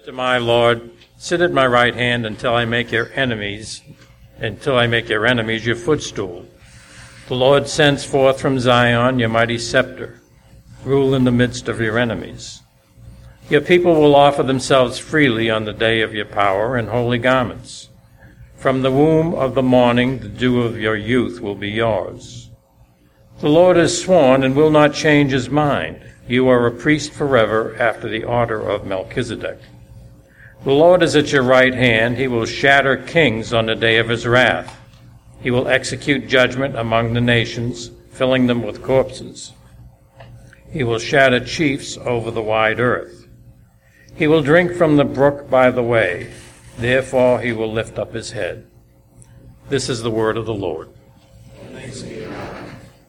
to my Lord, sit at my right hand until I make your enemies your footstool. The Lord sends forth from Zion your mighty scepter. Rule in the midst of your enemies. Your people will offer themselves freely on the day of your power in holy garments. From the womb of the morning, the dew of your youth will be yours. The Lord has sworn and will not change his mind. You are a priest forever after the order of Melchizedek. The Lord is at your right hand. He will shatter kings on the day of his wrath. He will execute judgment among the nations, filling them with corpses. He will shatter chiefs over the wide earth. He will drink from the brook by the way. Therefore he will lift up his head. This is the word of the Lord. Thanks be to God.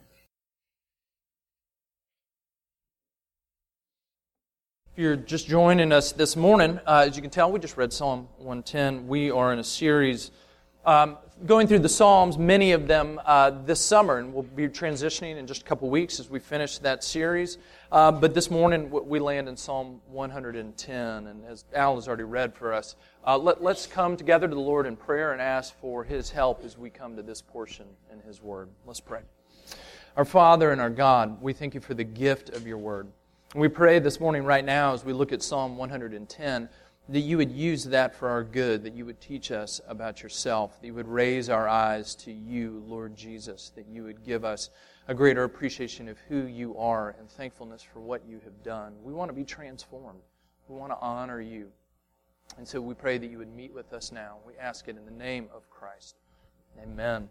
If you're just joining us this morning, as you can tell, we just read Psalm 110. We are in a series going through the Psalms, many of them this summer, and we'll be transitioning in just a couple weeks as we finish that series. But this morning, we land in Psalm 110, and as Al has already read for us, let's come together to the Lord in prayer and ask for His help as we come to this portion in His Word. Let's pray. Our Father and our God, we thank You for the gift of Your Word. We pray this morning right now as we look at Psalm 110 that You would use that for our good, that You would teach us about Yourself, that You would raise our eyes to You, Lord Jesus, that You would give us a greater appreciation of who You are and thankfulness for what You have done. We want to be transformed. We want to honor You. And so we pray that You would meet with us now. We ask it in the name of Christ. Amen.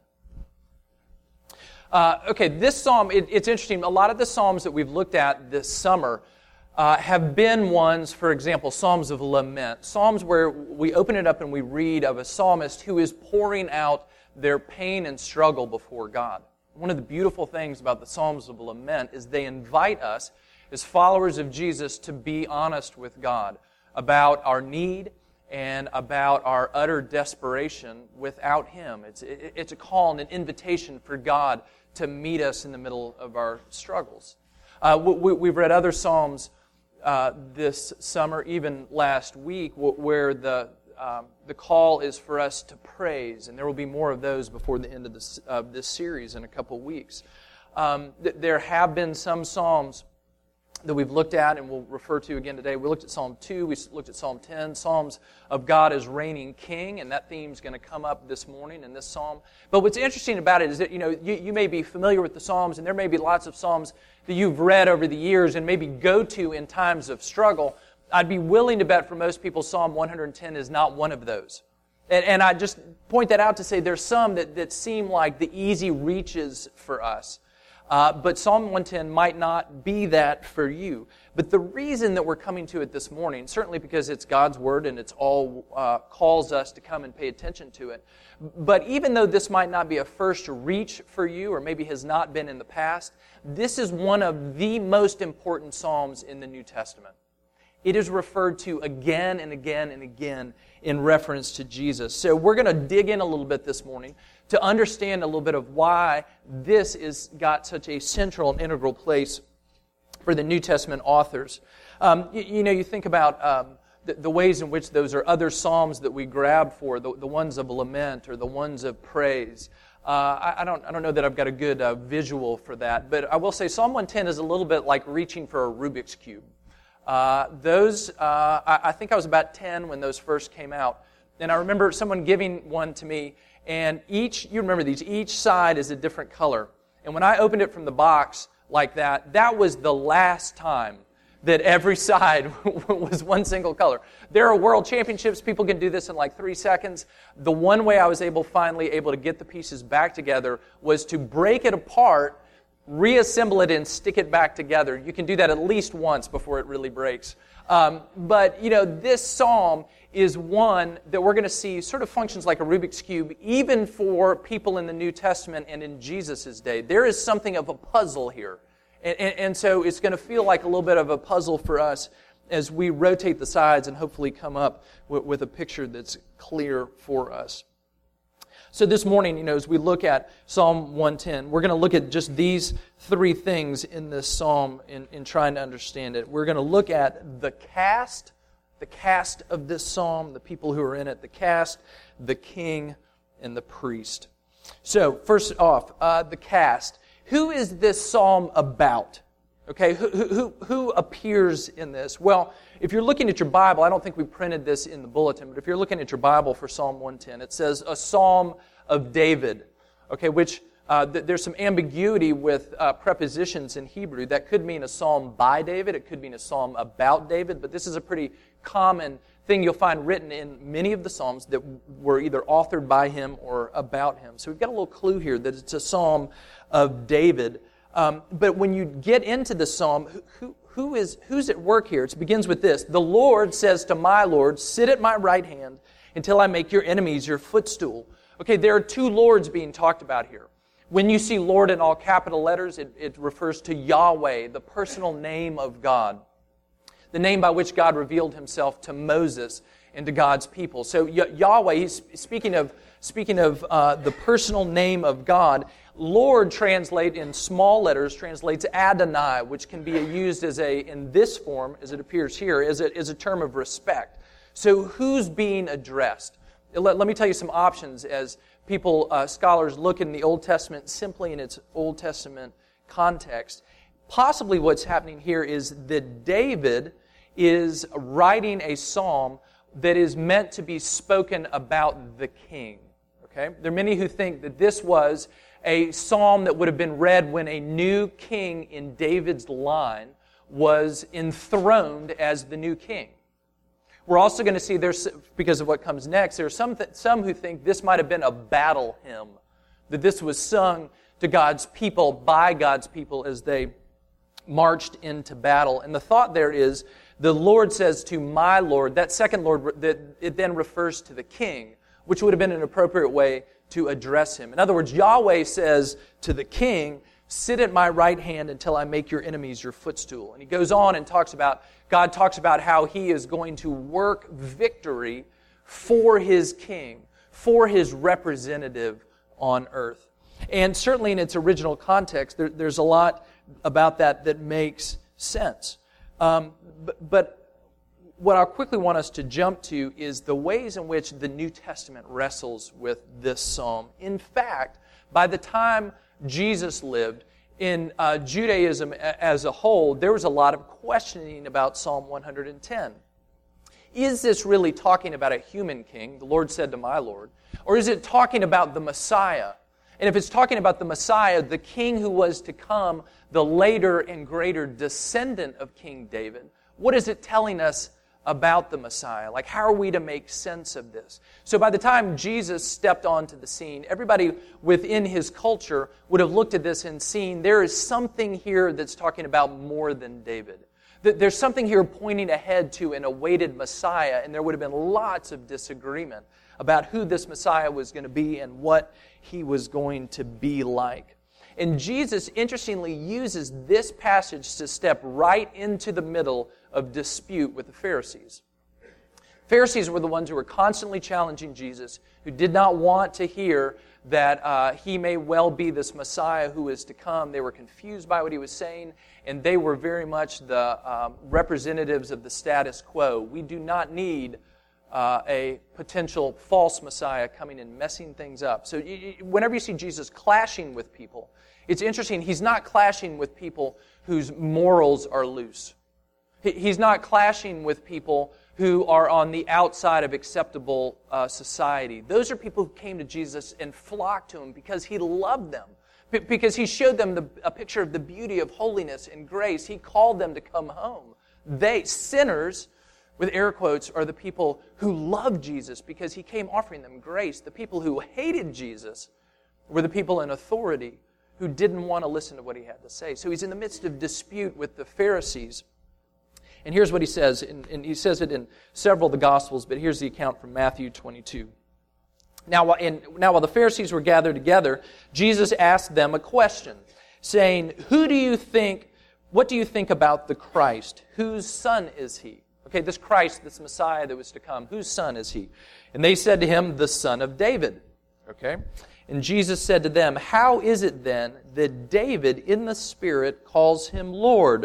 This psalm, it's interesting. A lot of the psalms that we've looked at this summer have been ones, for example, psalms of lament. Psalms where we open it up and we read of a psalmist who is pouring out their pain and struggle before God. One of the beautiful things about the psalms of lament is they invite us, as followers of Jesus, to be honest with God about our need and about our utter desperation without Him. It's a call and an invitation for God to meet us in the middle of our struggles. We've read other psalms this summer, even last week, where the call is for us to praise, and there will be more of those before the end of this series in a couple weeks. There have been some psalms that we've looked at and we'll refer to again today. We looked at Psalm 2, we looked at Psalm 10, Psalms of God as reigning King, and that theme's going to come up this morning in this psalm. But what's interesting about it is that, you may be familiar with the Psalms, and there may be lots of Psalms that you've read over the years and maybe go to in times of struggle. I'd be willing to bet for most people Psalm 110 is not one of those. And I just point that out to say there's some that seem like the easy reaches for us. But Psalm 110 might not be that for you. But the reason that we're coming to it this morning, certainly because it's God's Word and it's all calls us to come and pay attention to it, but even though this might not be a first reach for you or maybe has not been in the past, this is one of the most important Psalms in the New Testament. It is referred to again and again and again in reference to Jesus. So we're going to dig in a little bit this morning to understand a little bit of why this has got such a central and integral place for the New Testament authors. You think about the ways in which those are other psalms that we grab for, the ones of lament or the ones of praise. I don't know that I've got a good visual for that, but I will say Psalm 110 is a little bit like reaching for a Rubik's Cube. I think I was about 10 when those first came out. And I remember someone giving one to me, and you remember these, each side is a different color. And when I opened it from the box like that was the last time that every side was one single color. There are world championships. People can do this in like 3 seconds. The one way I was finally able to get the pieces back together was to break it apart, reassemble it, and stick it back together. You can do that at least once before it really breaks. But this psalm is one that we're going to see sort of functions like a Rubik's Cube, even for people in the New Testament and in Jesus' day. There is something of a puzzle here. And so it's going to feel like a little bit of a puzzle for us as we rotate the sides and hopefully come up with a picture that's clear for us. So this morning, as we look at Psalm 110, we're going to look at just these three things in this psalm in trying to understand it. We're going to look at the cast the cast of this psalm, the people who are in it, the cast, the king, and the priest. So, first off, the cast. Who is this psalm about? Okay, who appears in this? Well, if you're looking at your Bible, I don't think we printed this in the bulletin, but if you're looking at your Bible for Psalm 110, it says a psalm of David. Okay, which there's some ambiguity with prepositions in Hebrew. That could mean a psalm by David. It could mean a psalm about David. But this is a pretty common thing you'll find written in many of the psalms that were either authored by him or about him. So we've got a little clue here that it's a psalm of David. But when you get into the psalm, who's at work here? It begins with this. The Lord says to my Lord, sit at my right hand until I make your enemies your footstool. Okay, there are two Lords being talked about here. When you see Lord in all capital letters, it refers to Yahweh, the personal name of God. The name by which God revealed himself to Moses and to God's people. So Yahweh, he's speaking of the personal name of God. Lord translate in small letters translates Adonai, which can be used in this form, as it appears here, as a term of respect. So who's being addressed? Let me tell you some options as scholars look in the Old Testament simply in its Old Testament context. Possibly what's happening here is that David is writing a psalm that is meant to be spoken about the king. Okay? There are many who think that this was a psalm that would have been read when a new king in David's line was enthroned as the new king. We're also going to see, because of what comes next, there are some who think this might have been a battle hymn, that this was sung to God's people, by God's people, as they marched into battle. And the thought there is, the Lord says to my Lord, that second Lord, that it then refers to the king, which would have been an appropriate way to address him. In other words, Yahweh says to the king, sit at my right hand until I make your enemies your footstool. And he goes on and God talks about how he is going to work victory for his king, for his representative on earth. And certainly in its original context, there's a lot about that makes sense. But what I quickly want us to jump to is the ways in which the New Testament wrestles with this psalm. In fact, by the time Jesus lived, in Judaism as a whole, there was a lot of questioning about Psalm 110. Is this really talking about a human king, the Lord said to my Lord, or is it talking about the Messiah? And if it's talking about the Messiah, the king who was to come, the later and greater descendant of King David, what is it telling us about the Messiah? Like, how are we to make sense of this? So by the time Jesus stepped onto the scene, everybody within his culture would have looked at this and seen there is something here that's talking about more than David. There's something here pointing ahead to an awaited Messiah, and there would have been lots of disagreement about who this Messiah was going to be and what he was going to be like. And Jesus, interestingly, uses this passage to step right into the middle of dispute with the Pharisees. Pharisees were the ones who were constantly challenging Jesus, who did not want to hear that he may well be this Messiah who is to come. They were confused by what he was saying, and they were very much the representatives of the status quo. We do not need a potential false Messiah coming and messing things up. So whenever you see Jesus clashing with people, it's interesting, he's not clashing with people whose morals are loose. He's not clashing with people who are on the outside of acceptable society. Those are people who came to Jesus and flocked to him because he loved them, because he showed them a picture of the beauty of holiness and grace. He called them to come home. They, sinners, with air quotes, are the people who loved Jesus because he came offering them grace. The people who hated Jesus were the people in authority who didn't want to listen to what he had to say. So he's in the midst of dispute with the Pharisees. And here's what he says, and he says it in several of the Gospels, but here's the account from Matthew 22. Now while the Pharisees were gathered together, Jesus asked them a question, saying, what do you think about the Christ? Whose son is he? Okay, this Christ, this Messiah that was to come, whose son is he? And they said to him, the son of David. Okay? And Jesus said to them, how is it then that David in the Spirit calls him Lord,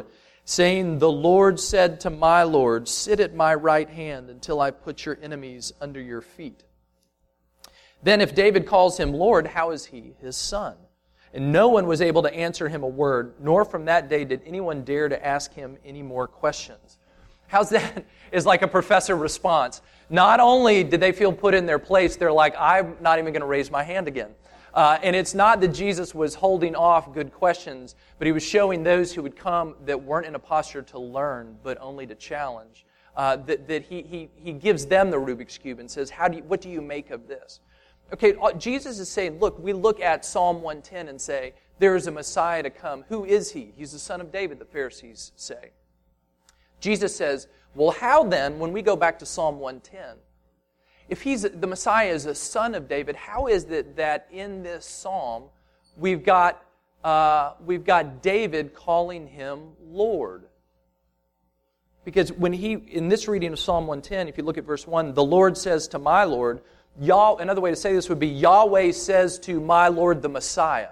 saying, "The Lord said to my Lord, sit at my right hand until I put your enemies under your feet." Then if David calls him Lord, how is he his son? And no one was able to answer him a word, nor from that day did anyone dare to ask him any more questions. How's that? Is like a professor response. Not only did they feel put in their place, they're like, I'm not even going to raise my hand again. And it's not that Jesus was holding off good questions, but he was showing those who would come that weren't in a posture to learn, but only to challenge. That he gives them the Rubik's Cube and says, what do you make of this? Okay, Jesus is saying, look, we look at Psalm 110 and say, there is a Messiah to come. Who is he? He's the son of David, the Pharisees say. Jesus says, well, how then, when we go back to Psalm 110, if the Messiah is a son of David, how is it that in this psalm we've got David calling him Lord? Because in this reading of Psalm 110, if you look at verse 1, the Lord says to my Lord, another way to say this would be, Yahweh says to my Lord the Messiah.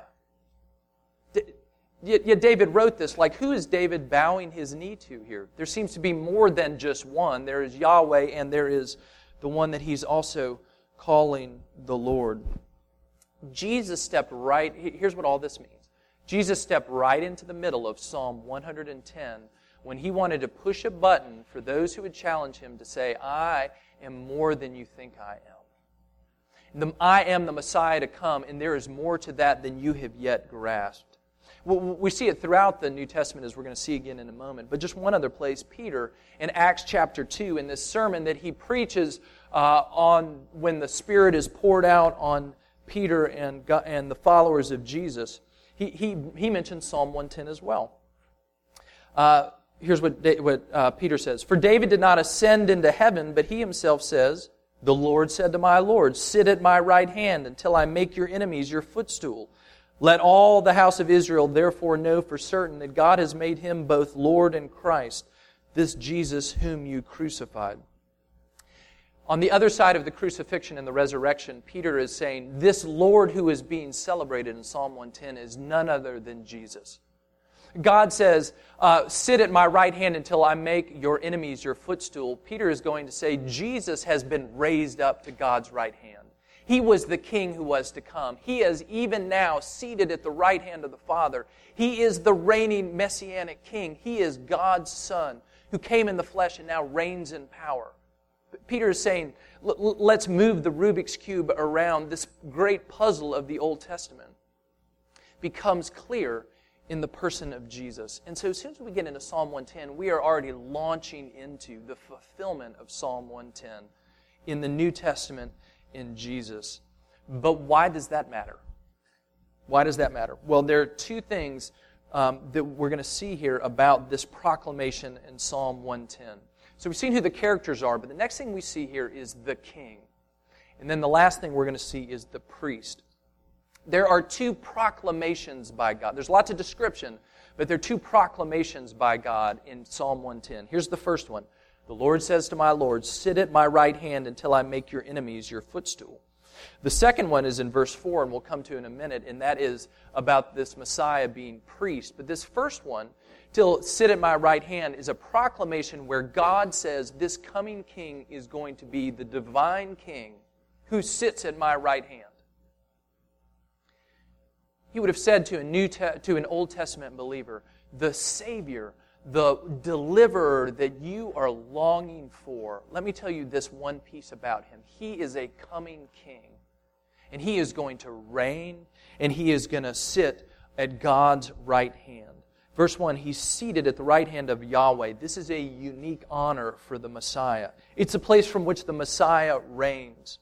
Yet David wrote this, like, who is David bowing his knee to here? There seems to be more than just one. There is Yahweh, and there is the one that he's also calling the Lord. Jesus stepped right, here's what all this means. Jesus stepped right into the middle of Psalm 110 when he wanted to push a button for those who would challenge him to say, I am more than you think I am. I am the Messiah to come, and there is more to that than you have yet grasped. We see it throughout the New Testament, as we're going to see again in a moment. But just one other place, Peter, in Acts chapter 2, in this sermon that he preaches on when the Spirit is poured out on Peter and the followers of Jesus, he mentions Psalm 110 as well. Here's what Peter says. For David did not ascend into heaven, but he himself says, the Lord said to my Lord, sit at my right hand until I make your enemies your footstool. Let all the house of Israel therefore know for certain that God has made him both Lord and Christ, this Jesus whom you crucified. On the other side of the crucifixion and the resurrection, Peter is saying, this Lord who is being celebrated in Psalm 110 is none other than Jesus. God says, sit at my right hand until I make your enemies your footstool. Peter is going to say, Jesus has been raised up to God's right hand. He was the king who was to come. He is even now seated at the right hand of the Father. He is the reigning messianic king. He is God's Son who came in the flesh and now reigns in power. But Peter is saying, let's move the Rubik's Cube around. This great puzzle of the Old Testament becomes clear in the person of Jesus. And so as soon as we get into Psalm 110, we are already launching into the fulfillment of Psalm 110 in the New Testament in Jesus. But why does that matter? Why does that matter? Well, there are two things that we're going to see here about this proclamation in Psalm 110. So we've seen who the characters are, but the next thing we see here is the king. And then the last thing we're going to see is the priest. There are two proclamations by God. There's lots of description, but there are two proclamations by God in Psalm 110. Here's the first one. The Lord says to my Lord, sit at my right hand until I make your enemies your footstool. The second one is in verse 4, and we'll come to in a minute, and that is about this Messiah being priest. But this first one, till sit at my right hand, is a proclamation where God says this coming king is going to be the divine king who sits at my right hand. He would have said to an Old Testament believer, the Savior, the deliverer that you are longing for. Let me tell you this one piece about him. He is a coming king. And he is going to reign, and he is going to sit at God's right hand. Verse 1, he's seated at the right hand of Yahweh. This is a unique honor for the Messiah. It's a place from which the Messiah reigns.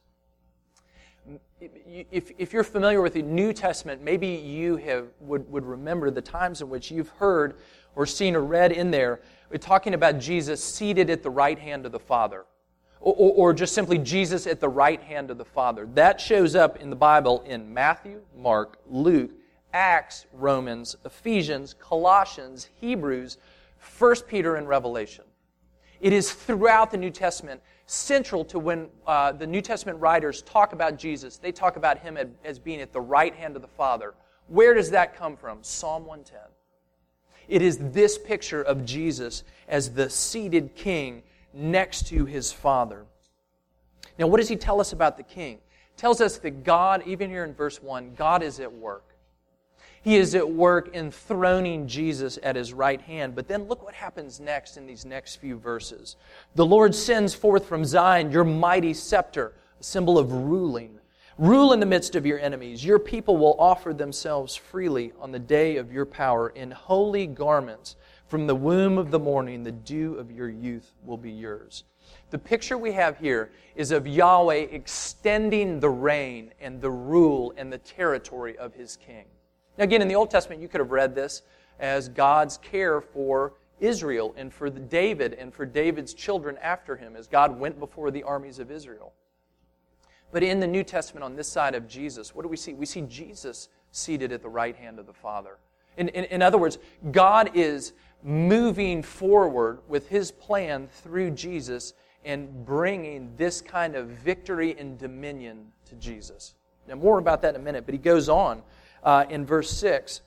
If you're familiar with the New Testament, maybe you would remember the times in which you've heard or seen or read in there, we're talking about Jesus seated at the right hand of the Father. Or just simply Jesus at the right hand of the Father. That shows up in the Bible in Matthew, Mark, Luke, Acts, Romans, Ephesians, Colossians, Hebrews, 1 Peter, and Revelation. It is throughout the New Testament central to when the New Testament writers talk about Jesus. They talk about him as being at the right hand of the Father. Where does that come from? Psalm 110. It is this picture of Jesus as the seated king next to his Father. Now, what does he tell us about the king? It tells us that God, even here in verse 1, God is at work. He is at work enthroning Jesus at his right hand. But then look what happens next in these next few verses. The Lord sends forth from Zion your mighty scepter, a symbol of ruling. Rule in the midst of your enemies. Your people will offer themselves freely on the day of your power in holy garments. From the womb of the morning, the dew of your youth will be yours. The picture we have here is of Yahweh extending the reign and the rule and the territory of his king. Now again, in the Old Testament, you could have read this as God's care for Israel and for David and for David's children after him as God went before the armies of Israel. But in the New Testament, on this side of Jesus, what do we see? We see Jesus seated at the right hand of the Father. In other words, God is moving forward with his plan through Jesus and bringing this kind of victory and dominion to Jesus. Now, more about that in a minute, but he goes on in verse 6.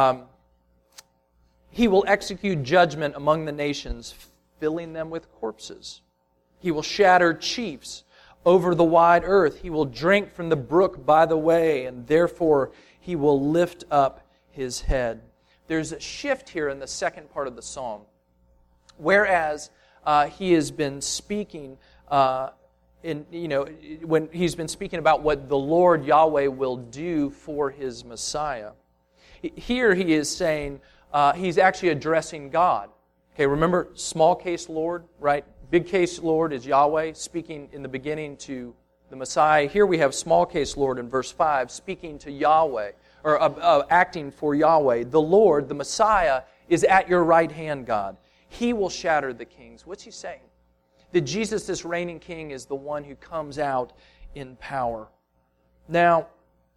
He will execute judgment among the nations, filling them with corpses. He will shatter chiefs over the wide earth. He will drink from the brook by the way, and therefore he will lift up his head. There's a shift here in the second part of the psalm. Whereas he has been speaking, when he's been speaking about what the Lord Yahweh will do for his Messiah. Here he is saying, he's actually addressing God. Okay, remember small case Lord, right? Big case Lord is Yahweh speaking in the beginning to the Messiah. Here we have small case Lord in verse 5 speaking to Yahweh, or acting for Yahweh. The Lord, the Messiah, is at your right hand, God. He will shatter the kings. What's he saying? That Jesus, this reigning king, is the one who comes out in power. Now,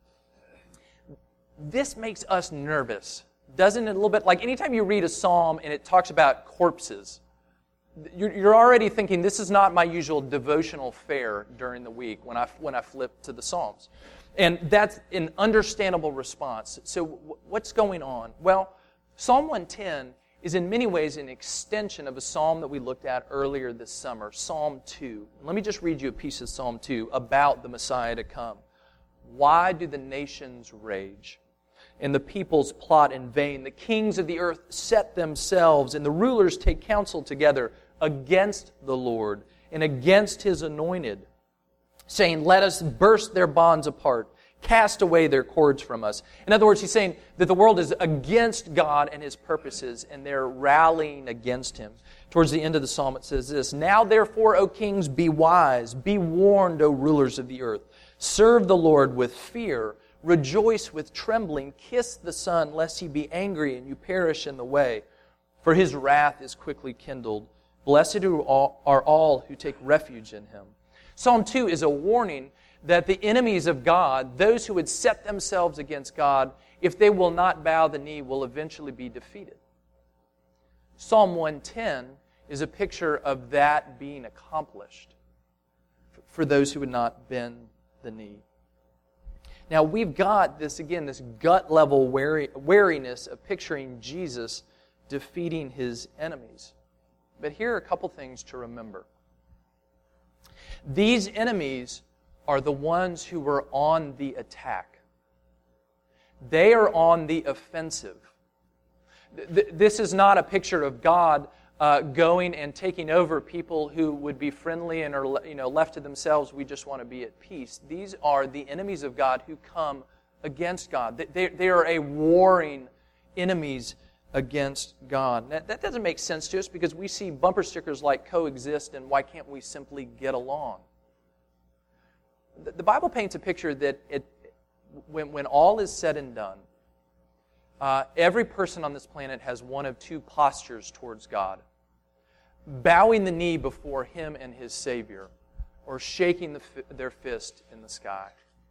this makes us nervous, doesn't it? A little bit like anytime you read a psalm and it talks about corpses, you're already thinking, this is not my usual devotional fare during the week when I flip to the Psalms. And that's an understandable response. So what's going on? Well, Psalm 110 is in many ways an extension of a psalm that we looked at earlier this summer, Psalm 2. Let me just read you a piece of Psalm 2 about the Messiah to come. Why do the nations rage, and the peoples plot in vain? The kings of the earth set themselves, and the rulers take counsel together against the Lord and against His anointed, saying, let us burst their bonds apart, cast away their cords from us. In other words, he's saying that the world is against God and His purposes, and they're rallying against Him. Towards the end of the psalm it says this, now therefore, O kings, be wise, be warned, O rulers of the earth. Serve the Lord with fear, rejoice with trembling, kiss the Son, lest He be angry and you perish in the way, for His wrath is quickly kindled. Blessed are all who take refuge in Him. Psalm 2 is a warning that the enemies of God, those who would set themselves against God, if they will not bow the knee, will eventually be defeated. Psalm 110 is a picture of that being accomplished for those who would not bend the knee. Now we've got this gut-level wariness of picturing Jesus defeating His enemies. But here are a couple things to remember. These enemies are the ones who were on the attack. They are on the offensive. This is not a picture of God going and taking over people who would be friendly and are left to themselves. We just want to be at peace. These are the enemies of God who come against God. They are a warring enemies against God. Now, that doesn't make sense to us because we see bumper stickers like coexist and why can't we simply get along? The Bible paints a picture that when all is said and done, every person on this planet has one of two postures towards God. Bowing the knee before Him and His Savior, or shaking their fist in the sky.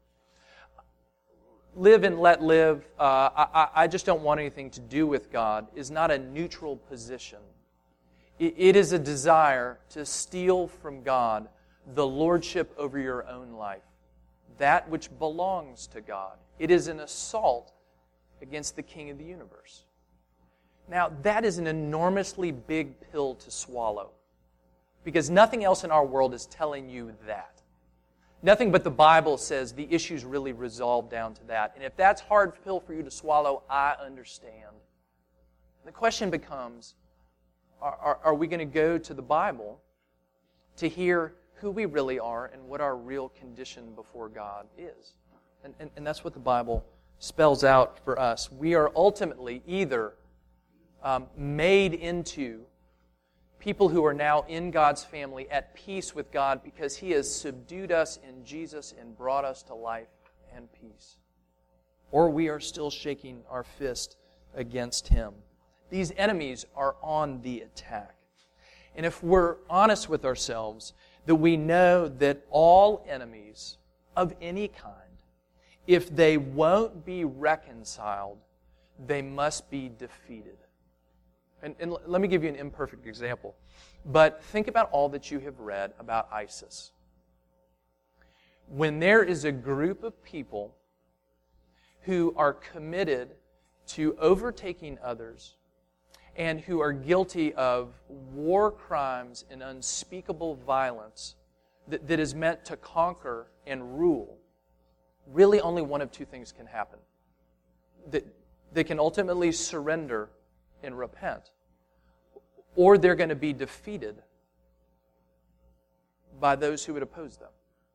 Live and let live, I just don't want anything to do with God, is not a neutral position. It is a desire to steal from God the lordship over your own life, that which belongs to God. It is an assault against the King of the universe. Now, that is an enormously big pill to swallow, because nothing else in our world is telling you that. Nothing but the Bible says the issues really resolve down to that. And if that's a hard pill for you to swallow, I understand. The question becomes, are we going to go to the Bible to hear who we really are and what our real condition before God is? And that's what the Bible spells out for us. We are ultimately either made into people who are now in God's family, at peace with God, because He has subdued us in Jesus and brought us to life and peace. Or we are still shaking our fist against Him. These enemies are on the attack. And if we're honest with ourselves, that we know that all enemies of any kind, if they won't be reconciled, they must be defeated. And let me give you an imperfect example. But think about all that you have read about ISIS. When there is a group of people who are committed to overtaking others and who are guilty of war crimes and unspeakable violence that is meant to conquer and rule, really only one of two things can happen. They can ultimately surrender and repent, or they're going to be defeated by those who would oppose them.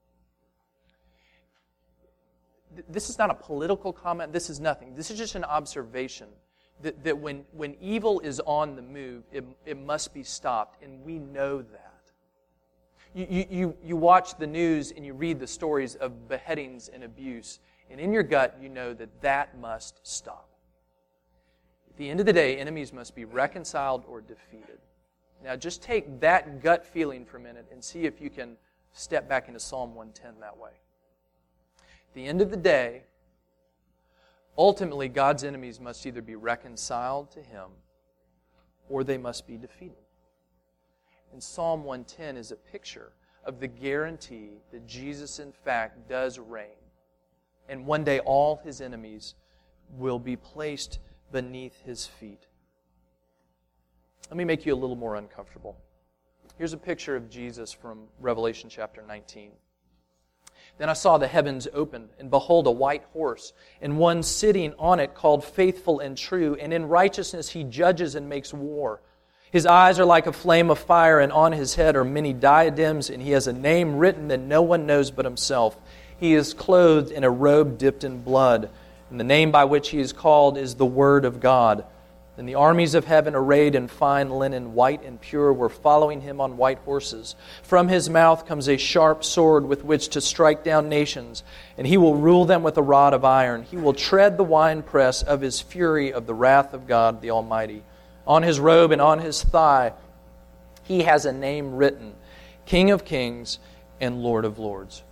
This is not a political comment. This is nothing. This is just an observation that when evil is on the move, it must be stopped, and we know that. You watch the news and you read the stories of beheadings and abuse, and in your gut you know that must stop. At the end of the day, enemies must be reconciled or defeated. Now just take that gut feeling for a minute and see if you can step back into Psalm 110 that way. At the end of the day, ultimately God's enemies must either be reconciled to Him or they must be defeated. And Psalm 110 is a picture of the guarantee that Jesus in fact does reign. And one day all His enemies will be placed beneath His feet. Let me make you a little more uncomfortable. Here's a picture of Jesus from Revelation chapter 19. Then I saw the heavens opened, and behold, a white horse, and one sitting on it called Faithful and True, and in righteousness He judges and makes war. His eyes are like a flame of fire, and on His head are many diadems, and He has a name written that no one knows but Himself. He is clothed in a robe dipped in blood. And the name by which He is called is the Word of God. And the armies of heaven, arrayed in fine linen, white and pure, were following Him on white horses. From His mouth comes a sharp sword with which to strike down nations, and He will rule them with a rod of iron. He will tread the winepress of His fury, of the wrath of God the Almighty. On His robe and on His thigh He has a name written, King of Kings and Lord of Lords.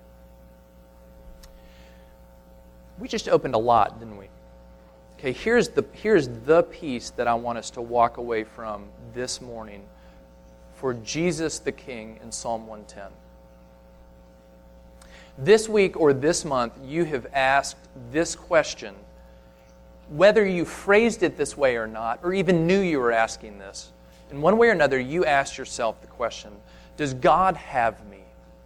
We just opened a lot, didn't we? Okay, here's the piece that I want us to walk away from this morning for Jesus the King in Psalm 110. This week or this month, you have asked this question, whether you phrased it this way or not, or even knew you were asking this. In one way or another, you asked yourself the question, does God have me?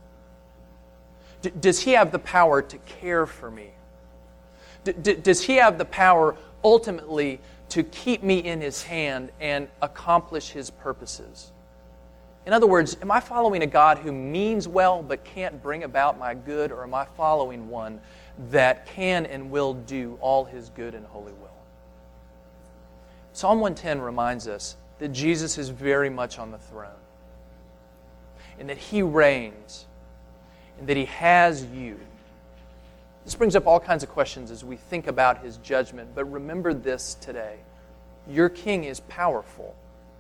Does He have the power to care for me? Does He have the power ultimately to keep me in His hand and accomplish His purposes? In other words, am I following a God who means well but can't bring about my good, or am I following one that can and will do all His good and holy will? Psalm 110 reminds us that Jesus is very much on the throne, and that He reigns, and that He has you. This brings up all kinds of questions as we think about His judgment, but remember this today. Your King is powerful.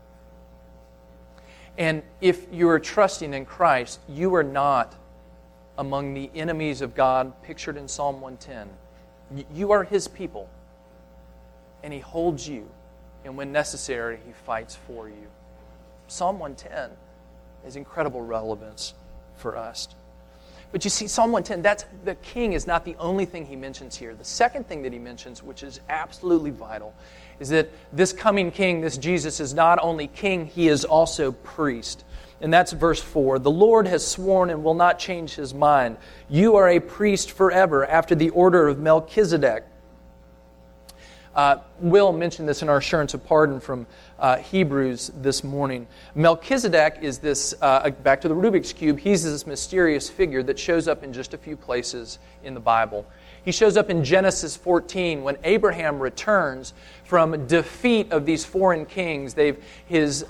And if you are trusting in Christ, you are not among the enemies of God pictured in Psalm 110. You are His people, and He holds you, and when necessary, He fights for you. Psalm 110 has incredible relevance for us. But you see, Psalm 110, that's the king is not the only thing he mentions here. The second thing that he mentions, which is absolutely vital, is that this coming king, this Jesus, is not only king, he is also priest. And that's verse 4. The Lord has sworn and will not change his mind. You are a priest forever after the order of Melchizedek. Will mentioned this in our assurance of pardon from Hebrews this morning. Melchizedek is this, back to the Rubik's Cube, he's this mysterious figure that shows up in just a few places in the Bible. He shows up in Genesis 14 when Abraham returns from defeat of these foreign kings. He's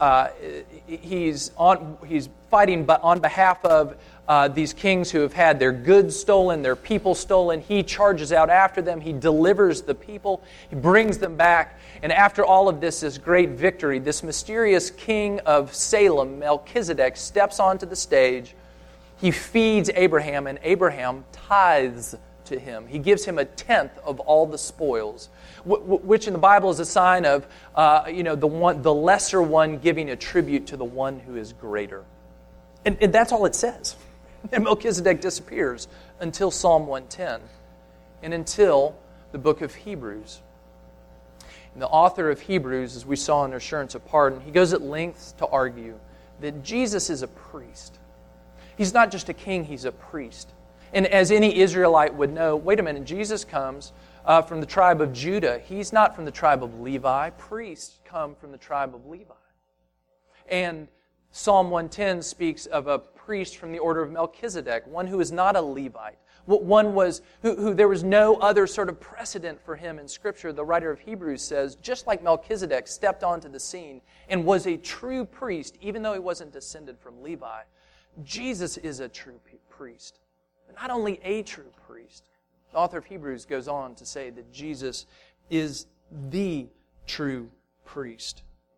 fighting on behalf of these kings who have had their goods stolen, their people stolen. He charges out after them. He delivers the people. He brings them back. And after all of this great victory, this mysterious king of Salem, Melchizedek, steps onto the stage. He feeds Abraham, and Abraham tithes to him. He gives him 1/10 of all the spoils, which in the Bible is a sign of the lesser one giving a tribute to the one who is greater. And that's all it says. And Melchizedek disappears until Psalm 110 and until the book of Hebrews. And the author of Hebrews, as we saw in Assurance of Pardon, he goes at lengths to argue that Jesus is a priest. He's not just a king, he's a priest. And as any Israelite would know, wait a minute, Jesus comes from the tribe of Judah. He's not from the tribe of Levi. Priests come from the tribe of Levi. And Psalm 110 speaks of a priest from the order of Melchizedek, one who is not a Levite. One who there was no other sort of precedent for him in Scripture. The writer of Hebrews says, just like Melchizedek stepped onto the scene and was a true priest, even though he wasn't descended from Levi, Jesus is a true priest. But not only a true priest. The author of Hebrews goes on to say that Jesus is the true priest.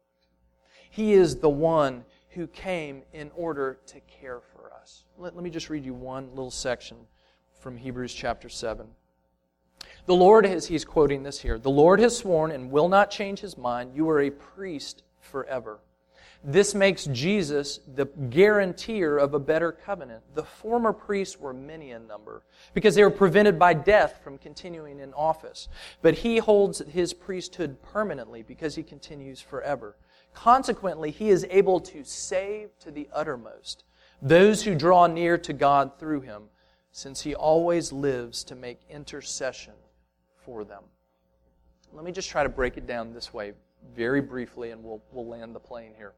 He is the one who came in order to care for us. Let me just read you one little section from Hebrews chapter 7. The Lord has, he's quoting this here, the Lord has sworn and will not change his mind. You are a priest forever. This makes Jesus the guarantor of a better covenant. The former priests were many in number because they were prevented by death from continuing in office. But he holds his priesthood permanently because he continues forever. Consequently, he is able to save to the uttermost those who draw near to God through him, since he always lives to make intercession for them. Let me just try to break it down this way very briefly, and we'll land the plane here.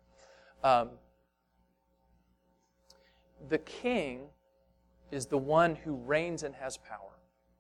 The king is the one who reigns and has power.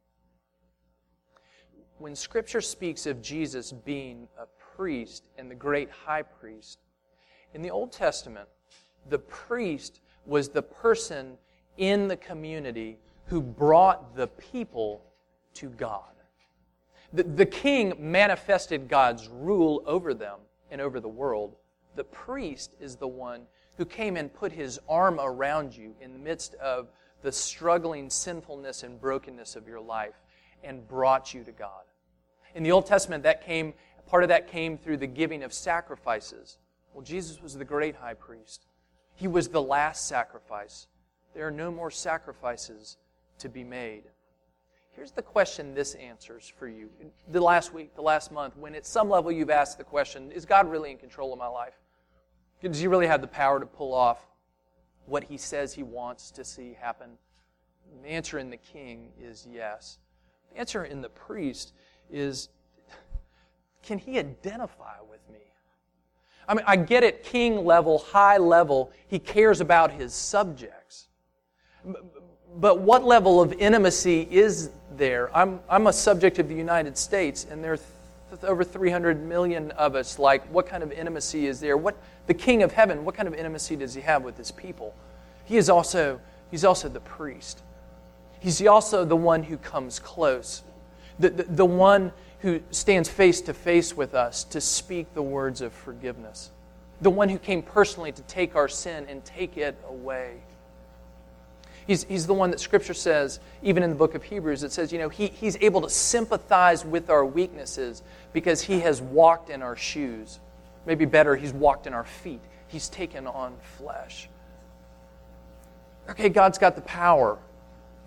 When Scripture speaks of Jesus being a priest and the great high priest, in the Old Testament, the priest was the person in the community who brought the people to God. The king manifested God's rule over them and over the world. The priest is the one who came and put his arm around you in the midst of the struggling sinfulness and brokenness of your life and brought you to God. In the Old Testament, part of that came through the giving of sacrifices. Well, Jesus was the great high priest. He was the last sacrifice. There are no more sacrifices to be made. Here's the question this answers for you. The last week, the last month, when at some level you've asked the question, is God really in control of my life? Does he really have the power to pull off what he says he wants to see happen? The answer in the king is yes. The answer in the priest is, can he identify with me? I mean, I get it, king level, high level, he cares about his subjects. But what level of intimacy is there? I'm a subject of the United States, and there are over 300 million of us. Like, what kind of intimacy is there? The King of Heaven, what kind of intimacy does he have with his people? He's also the priest. He's also the one who comes close. The one who stands face to face with us to speak the words of forgiveness. The one who came personally to take our sin and take it away. He's the one that Scripture says, even in the book of Hebrews, it says, he's able to sympathize with our weaknesses because he has walked in our shoes. Maybe better, he's walked in our feet. He's taken on flesh. Okay, God's got the power.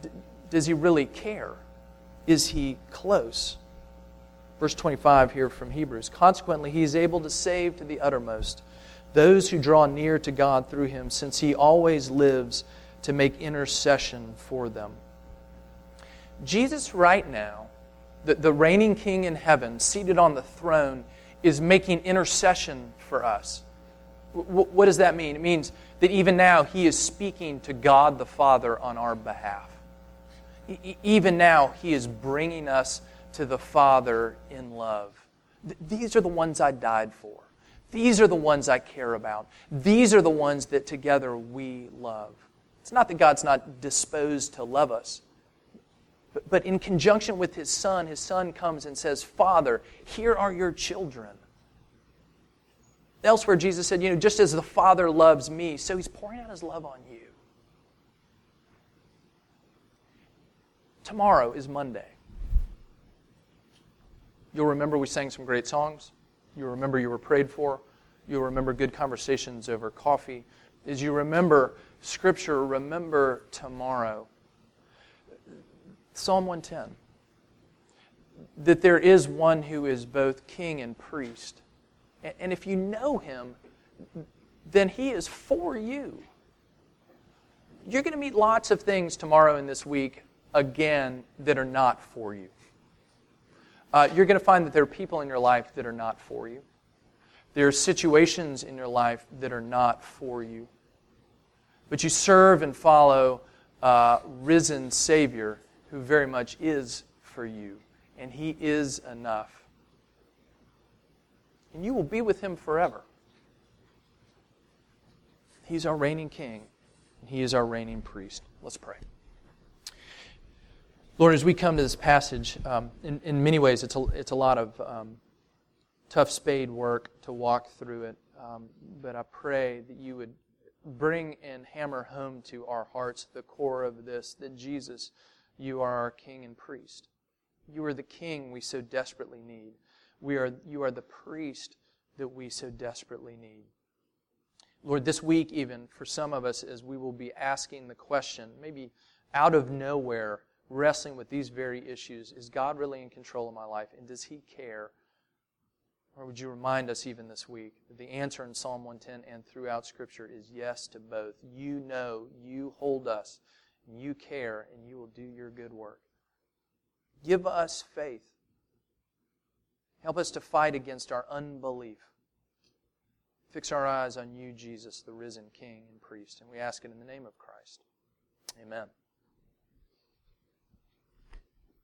Does he really care? Is he close? Verse 25 here from Hebrews. Consequently, he is able to save to the uttermost those who draw near to God through him, since he always lives to make intercession for them. Jesus right now, the reigning King in heaven, seated on the throne, is making intercession for us. What does that mean? It means that even now he is speaking to God the Father on our behalf. Even now he is bringing us to the Father in love. These are the ones I died for. These are the ones I care about. These are the ones that together we love. It's not that God's not disposed to love us. But in conjunction with His Son comes and says, Father, here are your children. Elsewhere, Jesus said, just as the Father loves me, so He's pouring out His love on you. Tomorrow is Monday. You'll remember we sang some great songs. You'll remember you were prayed for. You'll remember good conversations over coffee. As you remember Scripture, remember tomorrow. Psalm 110. That there is one who is both king and priest. And if you know Him, then He is for you. You're going to meet lots of things tomorrow and this week, again, that are not for you. You're going to find that there are people in your life that are not for you. There are situations in your life that are not for you. But you serve and follow a risen Savior who very much is for you. And He is enough. And you will be with Him forever. He's our reigning King, and He is our reigning priest. Let's pray. Lord, as we come to this passage, in many ways it's a lot of tough spade work to walk through it. But I pray that you would bring and hammer home to our hearts the core of this, that Jesus, you are our King and priest. You are the King we so desperately need. You are the priest that we so desperately need. Lord, this week even, for some of us, as we will be asking the question, maybe out of nowhere, wrestling with these very issues, is God really in control of my life, and does He care? Or would you remind us even this week that the answer in Psalm 110 and throughout Scripture is yes to both. You know, you hold us, and you care, and you will do your good work. Give us faith. Help us to fight against our unbelief. Fix our eyes on you, Jesus, the risen King and priest. And we ask it in the name of Christ. Amen.